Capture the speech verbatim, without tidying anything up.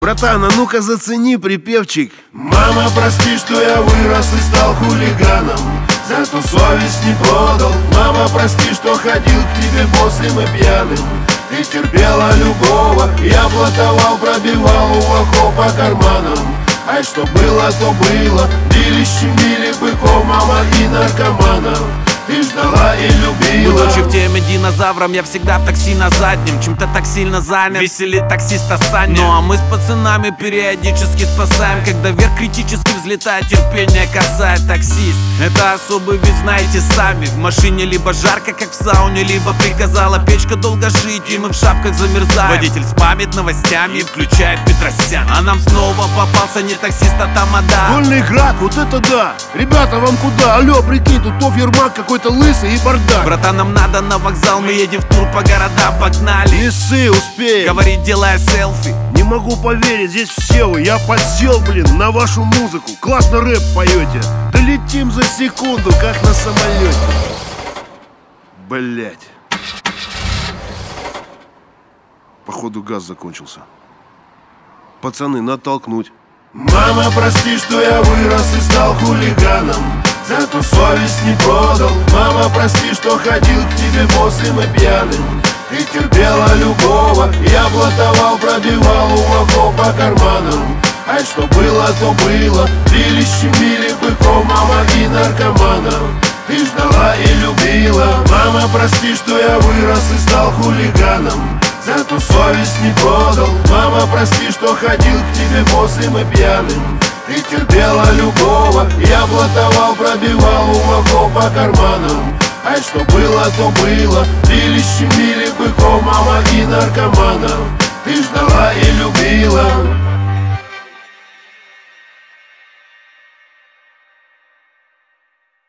Братан, а ну-ка зацени припевчик. Мама, прости, что я вырос и стал хулиганом, зато совесть не продал. Мама, прости, что ходил к тебе босым и пьяным. Ты терпела любого, я блатовал, пробивал у лохов по карманам. Ай, что было, то было, били, щемили быков, мама, и наркоманов. Ты ждала и любила. Будучи в теме динозавром, я всегда в такси на заднем. Чем-то так сильно занят, веселит таксиста Саня. Ну а мы с пацанами периодически спасаем, когда вверх критически взлетает терпение, касает таксист. Это особый вид, знаете сами. В машине либо жарко, как в сауне, либо приказала печка долго жить, и мы в шапках замерзаем. Водитель спамит новостями и включает Петросян. А нам снова попался не таксист, а тамада. Вольный град, вот это да. Ребята, вам куда? Алло, прикинь, тут то Ермак какой-то лысый и бардак. Братан, нам надо на вокзал, мы едем в тур по городам, погнали. Не ссы, успеем. Говорит, делая селфи. Не могу поверить, здесь все вы. Я подсел, блин, на вашу музыку. Классно рэп поете. Долетим за секунду, как на самолете. Блять. Походу газ закончился. Пацаны, надо толкнуть. Мама, прости, что я вырос и стал хулиганом, зато совесть не продал. Мама, прости, что ходил к тебе босым и пьяным. Ты терпела любого, я блатовал, пробивал у лохов по карманам. Ай, что было, то было, били, щемили быков, мама, и наркоманов. Ты ждала и любила. Мама, прости, что я вырос и стал хулиганом, зато совесть не продал. Мама, прости, что ходил к тебе босым и пьяным. Ты терпела любого, я блатовал, пробивал у лохов по карманам. Ай, что было, то было, били, щемили быков, мама, и наркоманов. Ты ждала и любила.